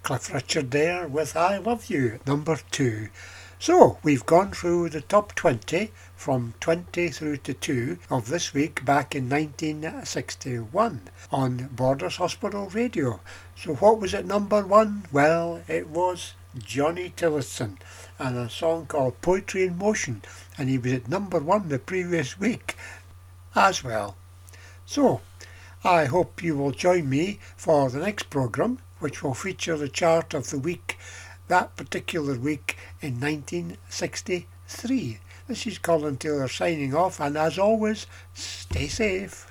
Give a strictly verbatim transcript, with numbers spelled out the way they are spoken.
Cliff Richard there with I Love You, number two. So, we've gone through the top twenty from twenty through to two of this week back in nineteen sixty-one on Borders Hospital Radio. So what was at number one? Well, it was Johnny Tillotson and a song called Poetry in Motion, and he was at number one the previous week as well. So, I hope you will join me for the next programme, which will feature the chart of the week, that particular week in nineteen sixty-three. This is Colin Taylor signing off, and as always, stay safe.